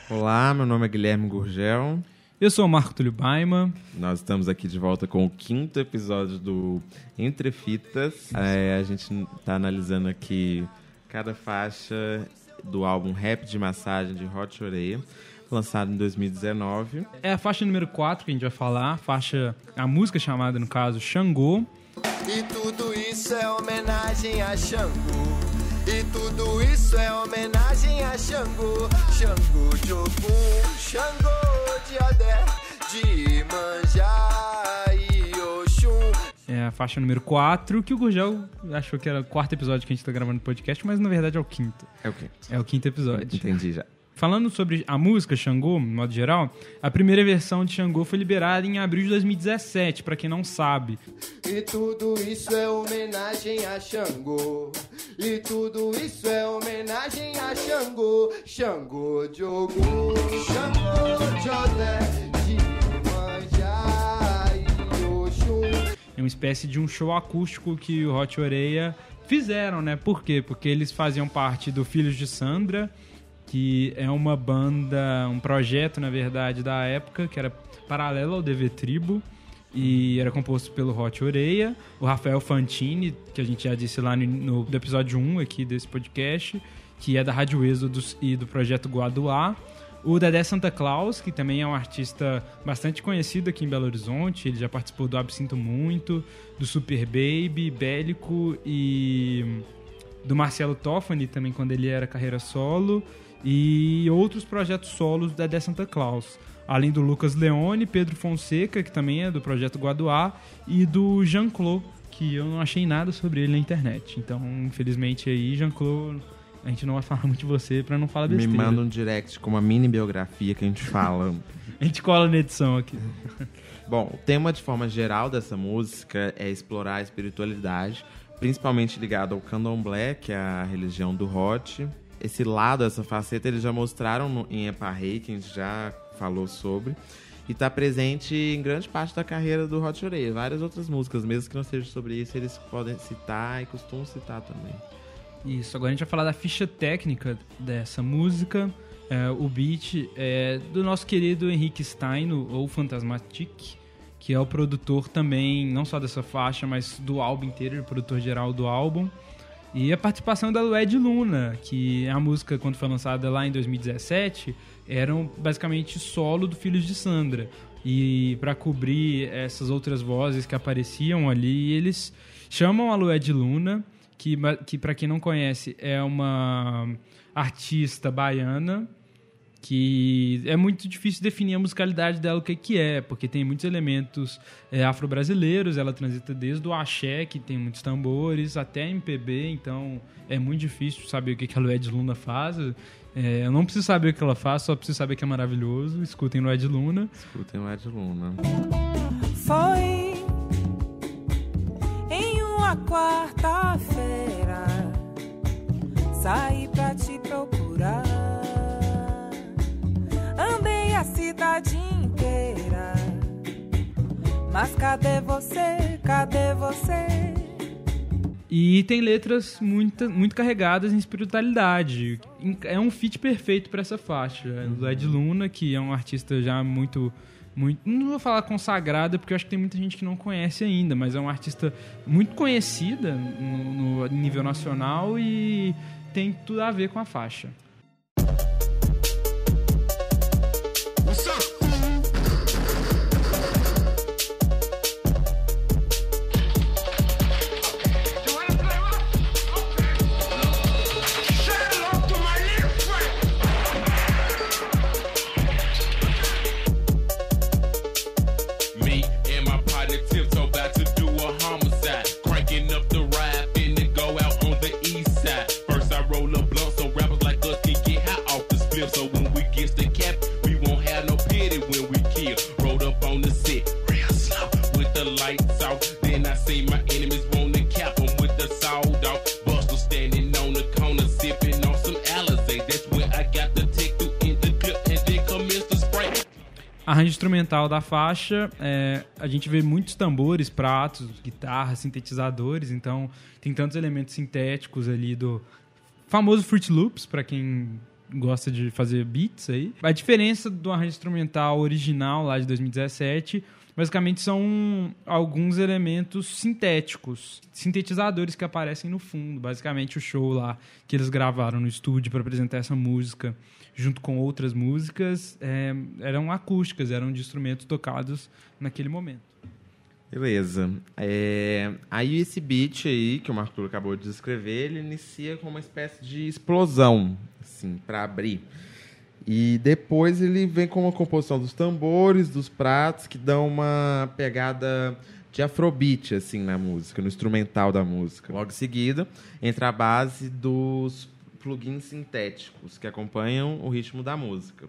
Olá, meu nome é Guilherme Gurgel. Eu sou o Marco Túlio Baima. Nós estamos aqui de volta com o 5º episódio do Entre Fitas. A gente está analisando aqui cada faixa do álbum Rap de Massagem de Hot Oreia, lançado em 2019. É a faixa número 4 que a gente vai falar, a música chamada, no caso, Xangô. E tudo isso é homenagem a Xangô. E tudo isso é homenagem a Xangô. Xangô de Ogum, Xangô de Odé, de Iemanjá e Oxum. É a faixa número 4, que o Gurgel achou que era o 4º episódio que a gente tá gravando no podcast, mas na verdade é o 5º. É o 5º. É o 5º episódio. Entendi já. Falando sobre a música Xangô, no modo geral, a primeira versão de Xangô foi liberada em abril de 2017, pra quem não sabe. E tudo isso é homenagem a Xangô. E tudo isso é homenagem a Xangô. Xangô de Ogum, Xangô de Odé, de Iemanjá e Oxum. É uma espécie de um show acústico que o Hot Oreia fizeram, né? Por quê? Porque eles faziam parte do Filhos de Sandra, que é uma banda, um projeto, na verdade, da época, que era paralelo ao DV Tribo, e era composto pelo Hot Oreia, o Rafael Fantini, que a gente já disse lá no episódio 1 aqui desse podcast, que é da Rádio Êxodos e do projeto Guaduá, o Dedé Santa Claus, que também é um artista bastante conhecido aqui em Belo Horizonte, ele já participou do Absinto Muito, do Super Baby, Bélico e do Marcelo Toffani também, quando ele era carreira solo, e outros projetos solos do Dedé Santa Claus, além do Lucas Leone, Pedro Fonseca, que também é do projeto Guaduá, e do Jean-Claude, que eu não achei nada sobre ele na internet. Então, infelizmente, aí, Jean-Claude, a gente não vai falar muito de você pra não falar besteira. Me manda um direct com uma mini biografia que a gente fala. A gente cola na edição aqui. Bom, o tema de forma geral dessa música é explorar a espiritualidade, principalmente ligado ao candomblé, que é a religião do Hot. Esse lado, essa faceta, eles já mostraram em Epa Rei, que a gente já falou sobre, e está presente em grande parte da carreira do Hot Oreia. Várias outras músicas, mesmo que não seja sobre isso, eles podem citar e costumam citar também. Isso, agora a gente vai falar da ficha técnica dessa música. O beat é do nosso querido Henrique Stein, ou Fantasmatic, que é o produtor também, não só dessa faixa, mas do álbum inteiro, ele é o produtor geral do álbum. E a participação da Lued Luna, que a música, quando foi lançada lá em 2017, era basicamente solo do Filhos de Sandra. E para cobrir essas outras vozes que apareciam ali, eles chamam a Lued Luna, que para quem não conhece, é uma artista baiana, que é muito difícil definir a musicalidade dela, o que é, porque tem muitos elementos afro-brasileiros, ela transita desde o axé, que tem muitos tambores, até MPB, então é muito difícil saber o que a Lued Luna faz. Eu não preciso saber o que ela faz, só preciso saber que é maravilhoso. Escutem Lued Luna. Escutem Lued Luna. Foi em uma quarta-feira, saí pra te procurar. Andei a cidade inteira, mas cadê você, cadê você? E tem letras muito carregadas em espiritualidade. É um feat perfeito para essa faixa. Lued Luna, que é um artista já muito... Não vou falar consagrada, porque eu acho que tem muita gente que não conhece ainda, mas é uma artista muito conhecida no nível nacional e tem tudo a ver com a faixa. Arranjo instrumental da faixa, a gente vê muitos tambores, pratos, guitarras, sintetizadores, então tem tantos elementos sintéticos ali do famoso Fruit Loops, para quem gosta de fazer beats aí. A diferença do arranjo instrumental original lá de 2017, basicamente são alguns elementos sintéticos, sintetizadores que aparecem no fundo. Basicamente o show lá que eles gravaram no estúdio para apresentar essa música, junto com outras músicas, eram acústicas, eram de instrumentos tocados naquele momento. Beleza. Aí esse beat aí, que o Marco Túlio acabou de descrever, ele inicia com uma espécie de explosão, assim, para abrir. E depois ele vem com uma composição dos tambores, dos pratos, que dão uma pegada de afrobeat, assim, na música, no instrumental da música. Logo em seguida, entra a base dos plugins sintéticos, que acompanham o ritmo da música.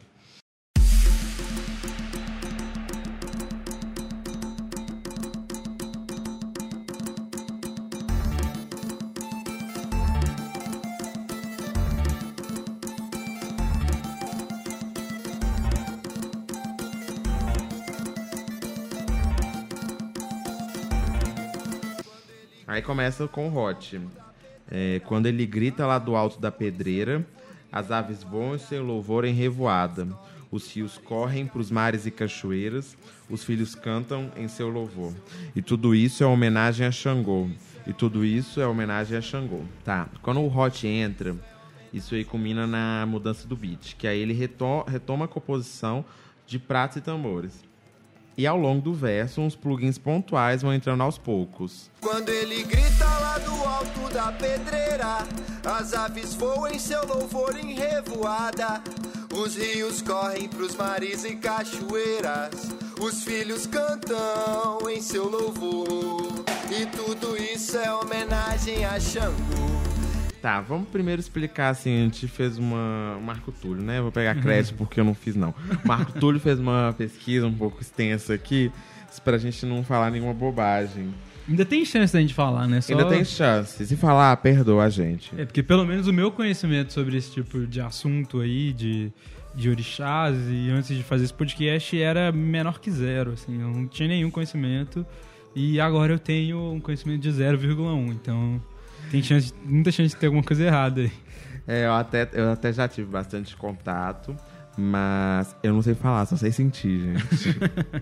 Aí começa com o Hot. Quando ele grita lá do alto da pedreira, as aves voam em seu louvor em revoada. Os rios correm para os mares e cachoeiras, os filhos cantam em seu louvor. E tudo isso é homenagem a Xangô. E tudo isso é homenagem a Xangô. Tá, quando o Hot entra, isso aí culmina na mudança do beat, que aí ele retoma a composição de pratos e tambores. E ao longo do verso, uns plugins pontuais vão entrando aos poucos. Quando ele grita lá do alto da pedreira, as aves voam em seu louvor em revoada. Os rios correm pros mares e cachoeiras, os filhos cantam em seu louvor. E tudo isso é homenagem a Xangô. Tá, vamos primeiro explicar, assim, a gente fez o Marco Túlio, né? Eu vou pegar crédito porque eu não fiz, não. O Marco Túlio fez uma pesquisa um pouco extensa aqui, pra gente não falar nenhuma bobagem. Ainda tem chance da gente falar, né? Ainda tem chance. Se falar, perdoa a gente. Porque pelo menos o meu conhecimento sobre esse tipo de assunto aí, de orixás, e antes de fazer esse podcast, era menor que zero, assim. Eu não tinha nenhum conhecimento. E agora eu tenho um conhecimento de 0,1, então... Tem muita chance de ter alguma coisa errada aí. Eu até já tive bastante contato, mas eu não sei falar, só sei sentir, gente.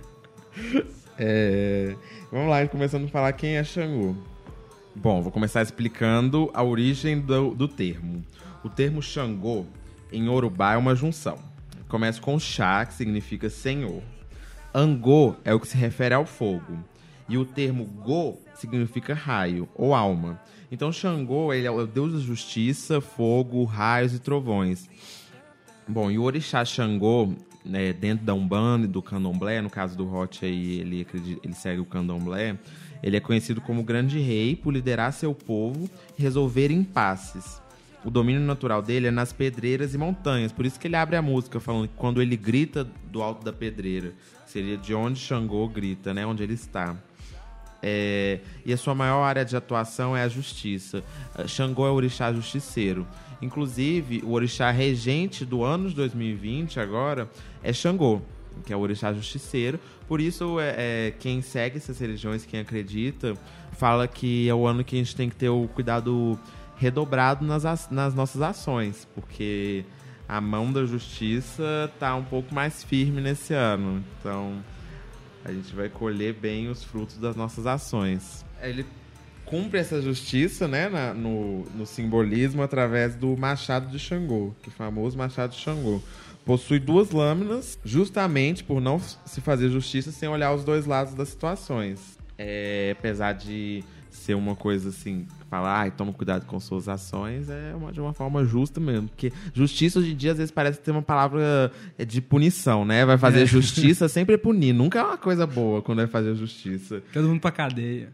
Vamos lá, começando a falar quem é Xangô. Bom, vou começar explicando a origem do termo. O termo Xangô, em Yorubá, é uma junção. Começa com Xá, que significa senhor. Angô é o que se refere ao fogo. E o termo Go significa raio ou alma. Então, Xangô, ele é o deus da justiça, fogo, raios e trovões. Bom, e o orixá Xangô, né, dentro da Umbanda e do Candomblé, no caso do Hot aí, ele segue o Candomblé, ele é conhecido como grande rei por liderar seu povo e resolver impasses. O domínio natural dele é nas pedreiras e montanhas, por isso que ele abre a música falando que quando ele grita do alto da pedreira, seria de onde Xangô grita, né, onde ele está. E a sua maior área de atuação é a justiça. Xangô é o orixá justiceiro. Inclusive, o orixá regente do ano de 2020 agora é Xangô, que é o orixá justiceiro. Por isso, quem segue essas religiões, quem acredita, fala que é o ano que a gente tem que ter o cuidado redobrado nas nossas ações, porque a mão da justiça está um pouco mais firme nesse ano. Então... a gente vai colher bem os frutos das nossas ações. Ele cumpre essa justiça, né, no simbolismo através do machado de Xangô, que é o famoso machado de Xangô. Possui 2 lâminas, justamente por não se fazer justiça sem olhar os 2 lados das situações. Apesar de ser uma coisa assim, falar, toma cuidado com suas ações, de uma forma justa mesmo. Porque justiça hoje em dia, às vezes, parece ter uma palavra de punição, né? Vai fazer justiça, sempre é punir. Nunca é uma coisa boa quando vai fazer justiça. Todo mundo pra cadeia.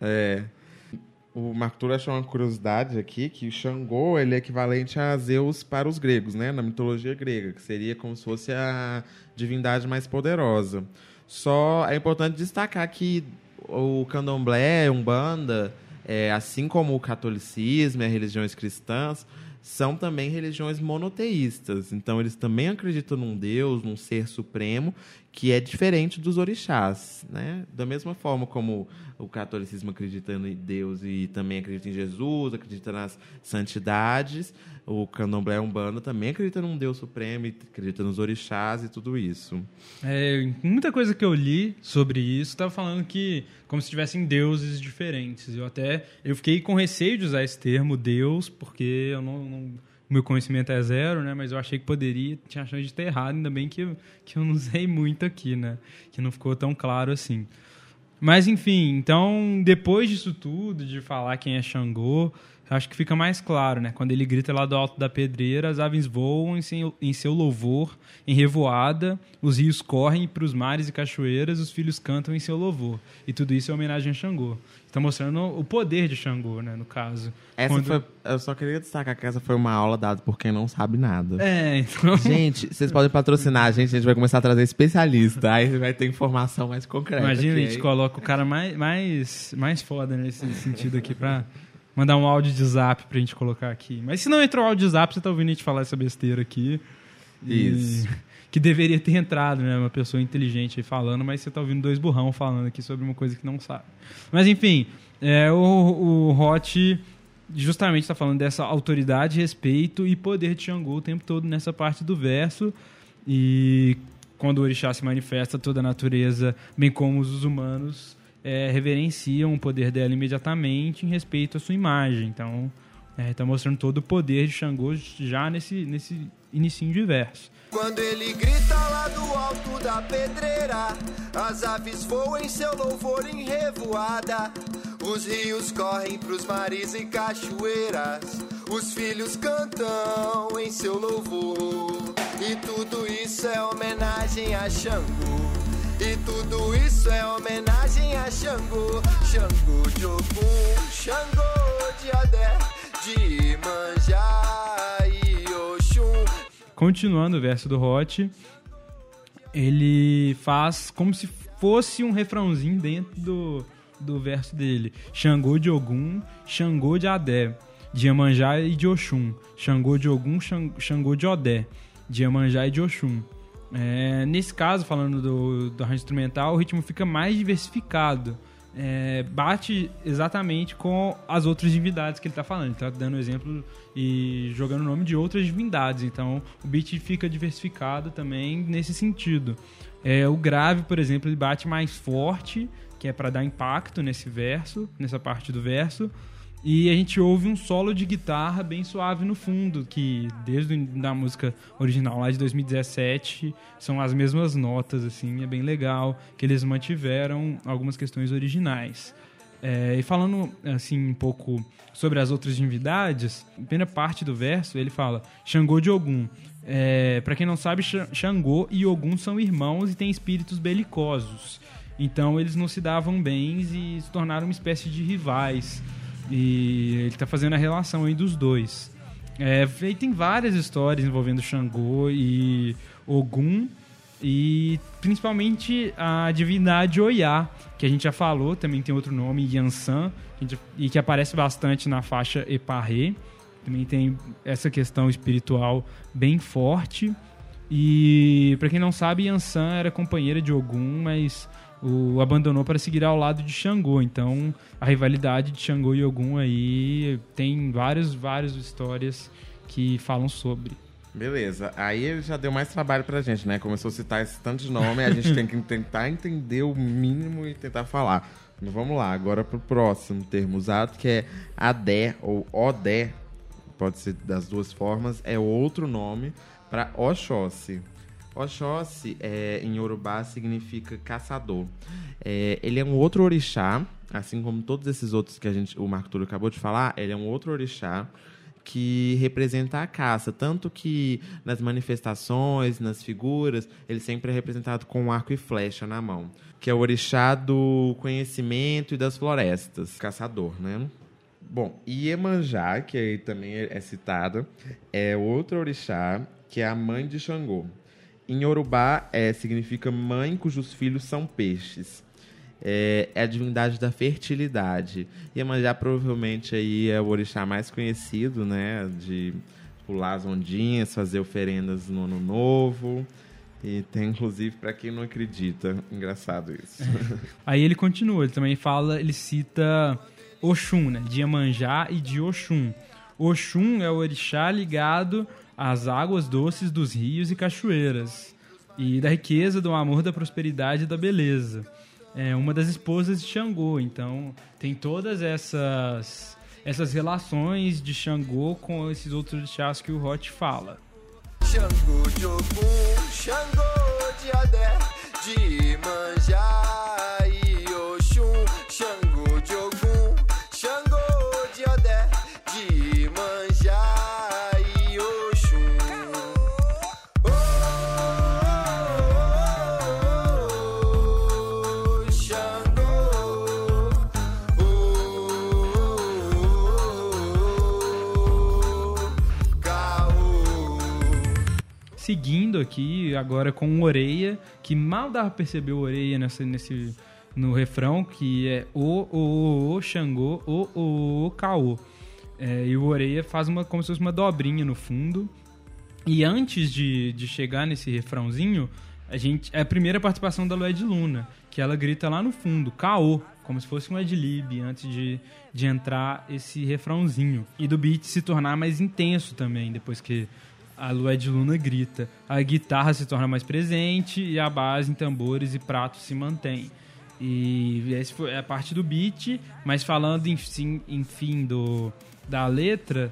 O Marco Túlio achou uma curiosidade aqui, que o Xangô, ele é equivalente a Zeus para os gregos, né? Na mitologia grega, que seria como se fosse a divindade mais poderosa. Só é importante destacar que o Candomblé, Umbanda... assim como o catolicismo e as religiões cristãs, são também religiões monoteístas. Então, eles também acreditam num Deus, num ser supremo, que é diferente dos orixás, né? Da mesma forma como o catolicismo acredita em Deus e também acredita em Jesus, acredita nas santidades, o candomblé umbanda também acredita num Deus supremo, acredita nos orixás e tudo isso. Muita coisa que eu li sobre isso estava falando que como se tivessem deuses diferentes. Eu fiquei com receio de usar esse termo Deus, porque eu não meu conhecimento é zero, né? Mas eu achei que tinha a chance de ter errado, ainda bem que eu não usei muito aqui, né? Que não ficou tão claro assim. Mas, enfim, então, depois disso tudo, de falar quem é Xangô, acho que fica mais claro, né? Quando ele grita lá do alto da pedreira, as aves voam em seu louvor, em revoada, os rios correm para os mares e cachoeiras, os filhos cantam em seu louvor. E tudo isso é homenagem a Xangô. Está mostrando o poder de Xangô, né, no caso. Eu só queria destacar que essa foi uma aula dada por quem não sabe nada. Então... Gente, vocês podem patrocinar a gente vai começar a trazer especialista, aí vai ter informação mais concreta. Imagina, a gente coloca o cara mais foda nesse sentido aqui pra mandar um áudio de zap pra gente colocar aqui. Mas se não entrou áudio de zap, você tá ouvindo a gente falar essa besteira aqui. Isso. Que deveria ter entrado, né? Uma pessoa inteligente aí falando, mas você tá ouvindo dois burrão falando aqui sobre uma coisa que não sabe. Mas, enfim, o Hot justamente está falando dessa autoridade, respeito e poder de Xangô o tempo todo nessa parte do verso. E quando o orixá se manifesta, toda a natureza, bem como os humanos, reverenciam o poder dela imediatamente em respeito à sua imagem. Então, está mostrando todo o poder de Xangô já nesse inicinho de verso. Quando ele grita lá do alto da pedreira, as aves voam em seu louvor em revoada, os rios correm pros mares e cachoeiras, os filhos cantam em seu louvor. E tudo isso é homenagem a Xangô. E tudo isso é homenagem a Xangô. Xangô de Ogum, Xangô de Odé, de Iemanjá e Oxum. Continuando o verso do Hot, ele faz como se fosse um refrãozinho dentro do verso dele. Xangô de Ogum, Xangô de Adé, de Iemanjá e de Oxum. Xangô de Ogum, Xangô de Odé, de Iemanjá e de Oxum. Nesse caso, falando do arranjo instrumental, o ritmo fica mais diversificado. Bate exatamente com as outras divindades que ele está falando. Ele está dando exemplo e jogando o nome de outras divindades. Então, o beat fica diversificado também nesse sentido. O grave, por exemplo, ele bate mais forte, que é para dar impacto nesse verso, nessa parte do verso. E a gente ouve um solo de guitarra bem suave no fundo, que desde a música original lá de 2017 são as mesmas notas, assim, é bem legal que eles mantiveram algumas questões originais. E falando assim um pouco sobre as outras divindades, a primeira parte do verso ele fala Xangô de Ogum. Para quem não sabe, Xangô e Ogum são irmãos e têm espíritos belicosos. Então eles não se davam bem e se tornaram uma espécie de rivais. E ele está fazendo a relação aí dos dois. E tem várias histórias envolvendo Xangô e Ogum, e principalmente a divindade Oiá, que a gente já falou, também tem outro nome, Yansan, e que aparece bastante na faixa Eparré. Também tem essa questão espiritual bem forte. E para quem não sabe, Yansan era companheira de Ogum, mas o abandonou para seguir ao lado de Xangô. Então, a rivalidade de Xangô e Ogum aí tem várias histórias que falam sobre. Beleza. Aí ele já deu mais trabalho pra gente, né? Começou a citar esse tanto de nome, a gente tem que tentar entender o mínimo e tentar falar. Mas vamos lá, agora pro próximo termo usado, que é Adé ou Odé, pode ser das duas formas, é outro nome para Oxóssi. Oxóssi, em Yorubá, significa caçador. Ele é um outro orixá, assim como todos esses outros que o Marco Túlio acabou de falar, ele é um outro orixá que representa a caça, tanto que nas manifestações, nas figuras, ele sempre é representado com um arco e flecha na mão, que é o orixá do conhecimento e das florestas, caçador, né? Bom, Iemanjá, que aí também é citada, é outro orixá, que é a mãe de Xangô. Em Yorubá, significa mãe cujos filhos são peixes. é a divindade da fertilidade. Iemanjá provavelmente aí é o orixá mais conhecido, né? De pular as ondinhas, fazer oferendas no Ano Novo. E tem, inclusive, para quem não acredita. Engraçado isso. Aí ele continua, ele também fala, ele cita Oxum, né? De Iemanjá e de Oxum. Oxum é o orixá ligado às águas doces dos rios e cachoeiras. E da riqueza, do amor, da prosperidade e da beleza. É uma das esposas de Xangô. Então, tem todas essas relações de Xangô com esses outros orixás que o Hot fala. Xangô de Ogum, Xangô de Odé, de Iemanjá e Oxum. Xangô de Ogum, Xangô de Odé, de Iemanjá e Oxum. Oh, Xangô, Caô. Seguindo aqui, agora com o Oreia, que mal dava pra perceber o Oreia no refrão, que é o Xangô, o Caô. E o Oreia faz como se fosse uma dobrinha no fundo. E antes de chegar nesse refrãozinho, é a primeira participação da Lued Luna, que ela grita lá no fundo, Caô, como se fosse um ad-lib, antes de entrar esse refrãozinho. E do beat se tornar mais intenso também, depois que a Lued Luna grita. A guitarra se torna mais presente e a base em tambores e pratos se mantém. E essa foi a parte do beat, mas falando enfim da letra,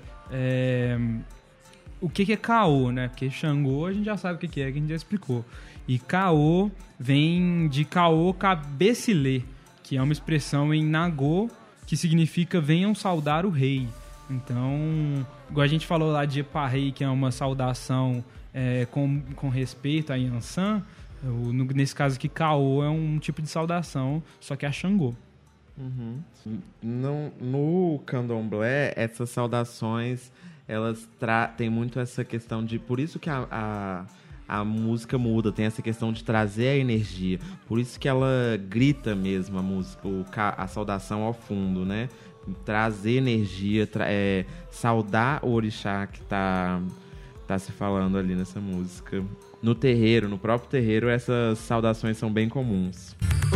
o que é Caô, né? Porque Xangô a gente já sabe o que é, que a gente já explicou. E Caô vem de Caô Cabecilê, que é uma expressão em Nagô que significa venham saudar o rei. Então, igual a gente falou lá de Eparrei, que é uma saudação com respeito a Yansan, nesse caso aqui, Caô é um tipo de saudação, só que é a Xangô. Uhum. No candomblé, essas saudações, elas têm muito essa questão de... Por isso que a música muda, tem essa questão de trazer a energia. Por isso que ela grita mesmo a música, a saudação ao fundo, né? Trazer energia, saudar o orixá que tá se falando ali nessa música. No terreiro, no próprio terreiro, essas saudações são bem comuns.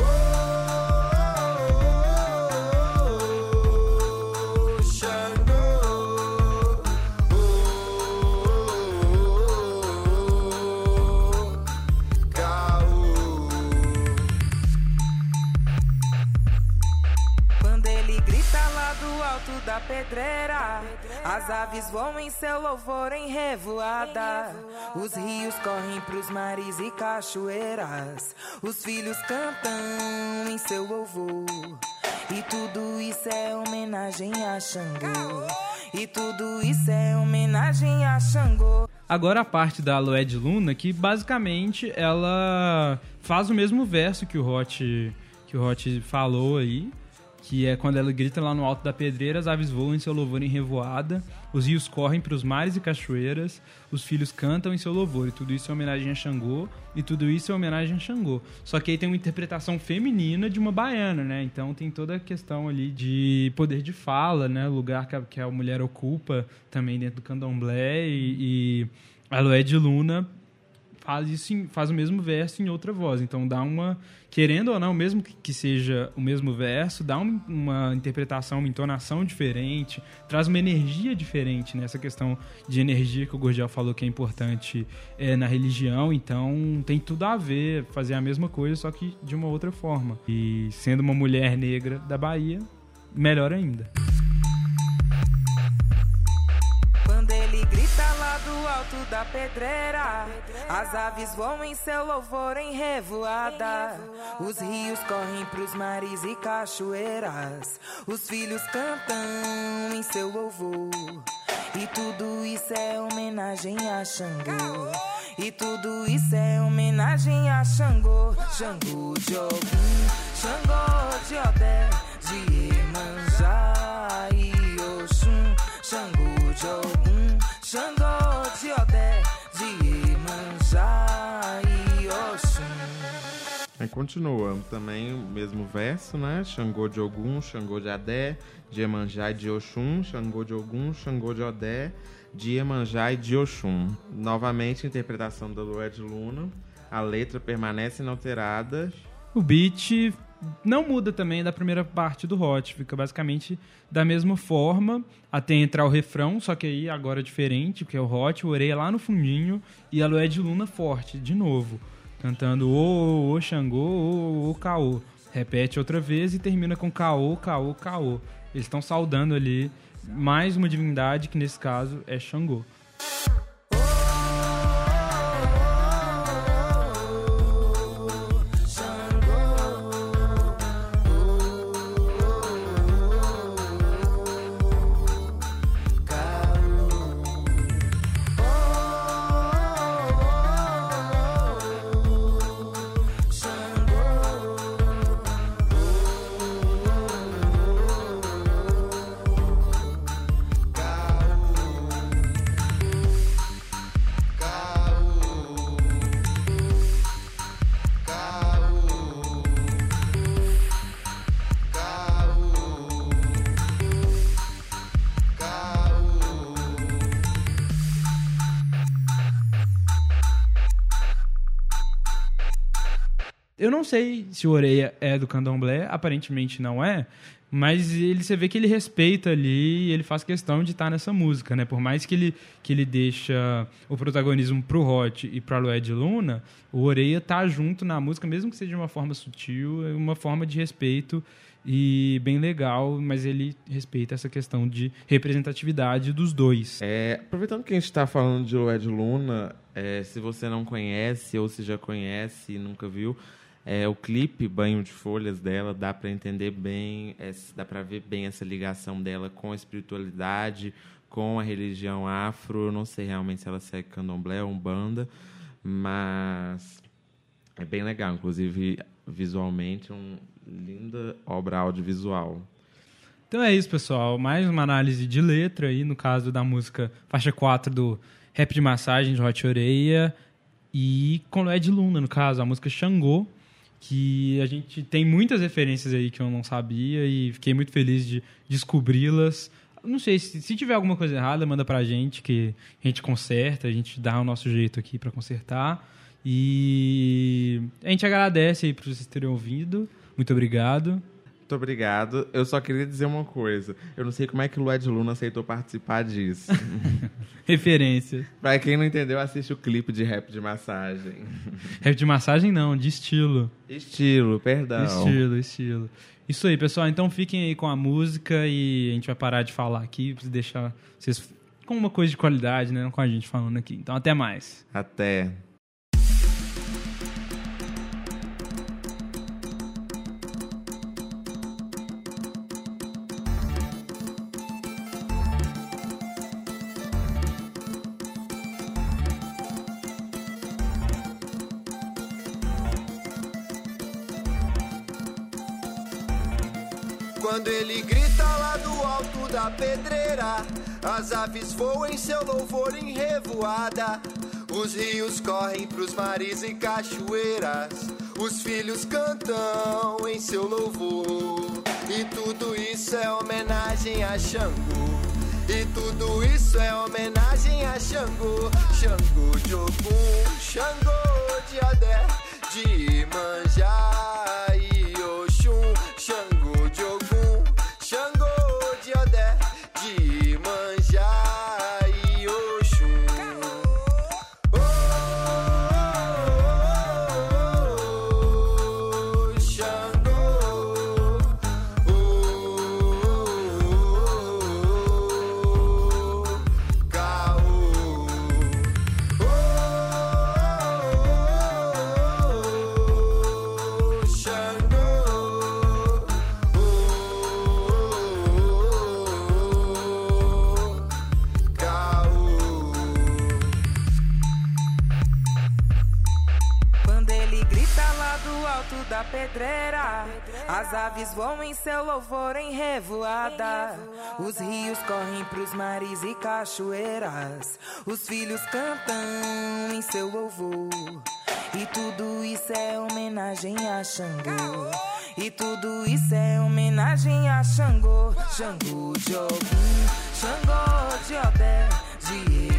Da pedreira, as aves voam em seu louvor em revoada, os rios correm pros mares e cachoeiras, os filhos cantam em seu louvor, e tudo isso é homenagem a Xangô, e tudo isso é homenagem a Xangô. Agora a parte da Lued Luna, que basicamente ela faz o mesmo verso que o Hot falou aí, que é quando ela grita lá no alto da pedreira, as aves voam em seu louvor em revoada, os rios correm para os mares e cachoeiras, os filhos cantam em seu louvor, e tudo isso é homenagem a Xangô, e tudo isso é homenagem a Xangô. Só que aí tem uma interpretação feminina de uma baiana, né? Então tem toda a questão ali de poder de fala, né? O lugar que a mulher ocupa também dentro do candomblé, e a Lued Luna faz o mesmo verso em outra voz. Então dá uma... Querendo ou não, mesmo que seja o mesmo verso, dá uma interpretação, uma entonação diferente, traz uma energia diferente, né? Essa questão de energia que o Gurgel falou que é importante na religião. Então tem tudo a ver, fazer a mesma coisa, só que de uma outra forma. E sendo uma mulher negra da Bahia, melhor ainda. Quando ele grita lá do alto da pedreira, as aves voam em seu louvor em revoada, os rios correm pros mares e cachoeiras, os filhos cantam em seu louvor, e tudo isso é homenagem a Xangô, e tudo isso é homenagem a Xangô. Xangô de Ogum, Xangô de Odé, de Iemanjá e Oxum. Xangô de Ogum, Xangô de Odé, de Iemanjá e Oxum. Continua, também o mesmo verso, né? Xangô de Ogum, Xangô de Adé, de Iemanjá e de Oxum, Xangô de Ogum, Xangô de Odé, de Iemanjá e de Oxum. Novamente, interpretação da Lué de Luna. A letra permanece inalterada. O beat não muda também da primeira parte do Hot, fica basicamente da mesma forma até entrar o refrão, só que aí agora é diferente, porque é o Hot, o Oreia lá no fundinho e a Lué de Luna forte, de novo, cantando ô Xangô, ô caô. Repete outra vez e termina com caô, caô, caô. Eles estão saudando ali mais uma divindade, que nesse caso é Xangô. Eu não sei se o Oreia é do candomblé, aparentemente não é, mas você vê que ele respeita ali e ele faz questão de estar nessa música, né? Por mais que ele deixa o protagonismo pro Hot e pra Lué de Luna, o Oreia tá junto na música, mesmo que seja de uma forma sutil, uma forma de respeito e bem legal, mas ele respeita essa questão de representatividade dos dois. Aproveitando que a gente está falando de Lué de Luna, se você não conhece ou se já conhece e nunca viu, o clipe Banho de Folhas dela dá para entender bem, dá para ver bem essa ligação dela com a espiritualidade, com a religião afro. Eu não sei realmente se ela segue candomblé ou umbanda, mas é bem legal, inclusive visualmente uma linda obra audiovisual. Então é isso, pessoal. Mais uma análise de letra aí, no caso da música faixa 4 do Rap de Massagem de Hot Oreia, e com Lué de Luna, no caso, a música Xangô, que a gente tem muitas referências aí que eu não sabia e fiquei muito feliz de descobri-las. Não sei, se tiver alguma coisa errada, manda pra gente, que a gente conserta, a gente dá o nosso jeito aqui pra consertar. E a gente agradece aí por vocês terem ouvido. Muito obrigado. Muito obrigado. Eu só queria dizer uma coisa. Eu não sei como é que o Lué de Luna aceitou participar disso. Referências. Pra quem não entendeu, assiste o clipe de Rap de Massagem. Rap de massagem não, de estilo. Estilo, perdão. Estilo. Isso aí, pessoal. Então fiquem aí com a música e a gente vai parar de falar aqui pra deixar vocês com uma coisa de qualidade, né? Não com a gente falando aqui. Então até mais. Até. Quando ele grita lá do alto da pedreira, as aves voam em seu louvor em revoada. Os rios correm pros mares e cachoeiras, os filhos cantam em seu louvor. E tudo isso é homenagem a Xangô. E tudo isso é homenagem a Xangô. Xangô de Ogum, Xangô de Adé, de Iemanjá e Oxum. Xangô de Ogum, Xangô de Odé, de Iemanjá e Oxum. Oh, Xangô, Caô. Da pedreira, as aves voam em seu louvor em revoada. Os rios correm pros mares e cachoeiras, os filhos cantam em seu louvor. E tudo isso é homenagem a Xangô. E tudo isso é homenagem a Xangô. Xangô de Ogum, Xangô de Odé, de